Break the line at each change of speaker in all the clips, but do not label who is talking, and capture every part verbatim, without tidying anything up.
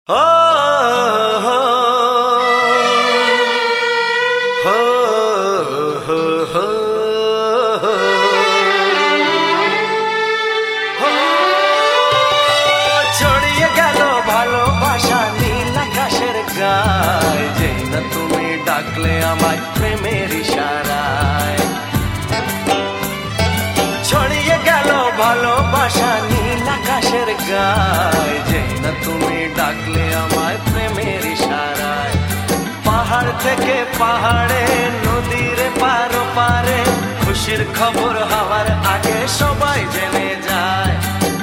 हो हो हो हो हो ছড়িয়ে গেল ভালোবাসা নীল আকাশের গায়ে, যেই না তুমি ডাকলে আমায় প্রেমের ইশারায়। ছড়িয়ে গেল ভালোবাসা নীল আকাশের গায়ে, যেই না তুমি ডাকলে আমায় প্রেমের ইশারায়। পাহাড় থেকে পাহাড়ে, নদীর পার পারে, খুশির খবর হওয়ার আগে সবাই জেনে যায়।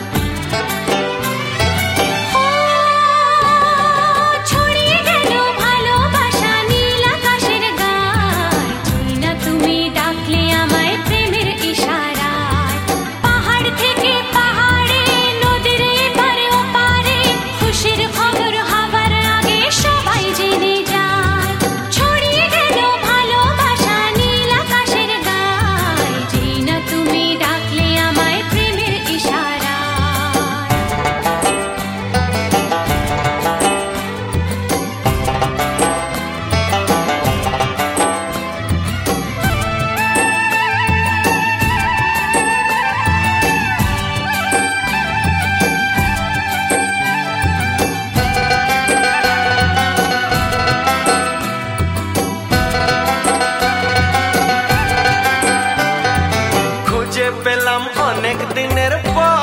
পেলাম অনেক দিনের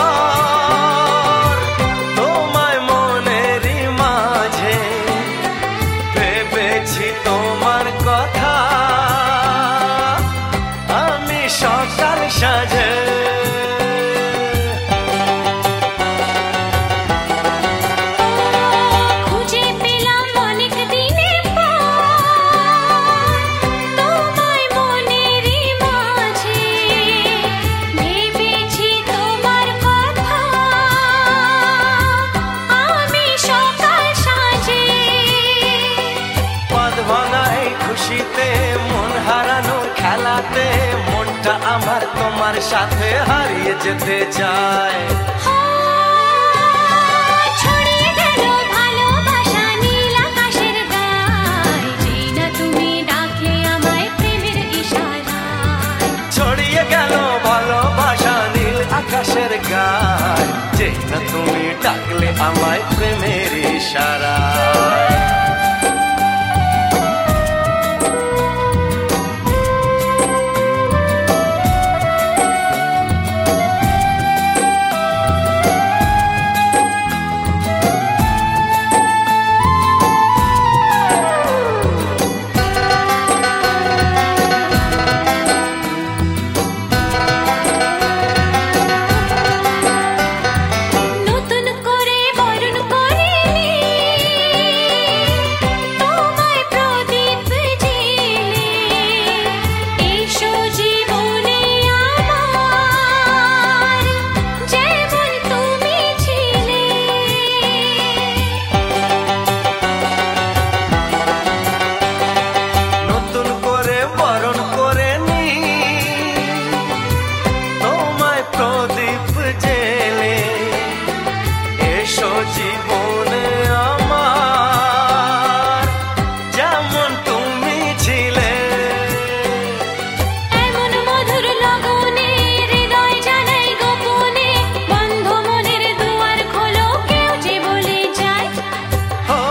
পর তোমায় মনেরই মাঝে, ভেবেছি তোমার কথা আমি সকাল সাজে। খুশিতে মন হারানোর খেলাতে মনটা আমার তোমার সাথে হারিয়ে যেতে চায়।
ছড়িয়ে গেল ভালোবাসা নীল আকাশের গায়ে, যেই না তুমি ডাকলে আমায় প্রেমের ইশারায়।
ছড়িয়ে গেল ভালোবাসা নীল আকাশের গায়ে, যেই না তুমি ডাকলে আমায় প্রেমের ইশারায়। জীবনে আমার যেমন তুমি ছিলে,
এমন মধুর লগনে হৃদয় জানাই গোপনে, বন্ধ মনের দুয়ার খোলো কেউ যে বলে যায়।
ও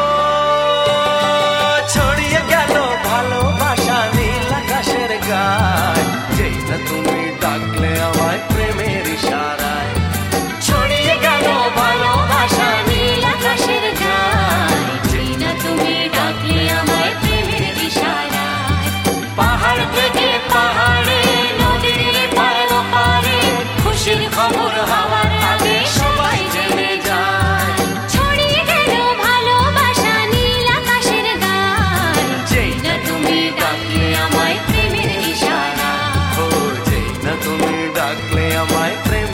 ছড়িয়ে গেল ভালোবাসা নীল আকাশের গায়ে, যেই না তুমি ডাকলে আমায় প্রেমের ইশারায়। ছড়িয়ে গেল ভালোবাসা নীল আকাশের গায়ে, যেই না তুমি ডাকলে আমায় প্রেমের ইশারায়। পাহাড় থেকে পাহাড়ে, নদীর পার পারে, খুশির খবর হওয়ার আগে সবাই জেনে যায়।
ছড়িয়ে গেল ভালোবাসা নীল আকাশের গায়ে,
যেই না তুমি ডাকলে আমায় প্রেমের ইশারায়। ও যেই না তুমি ডাকলে আমায় প্রেম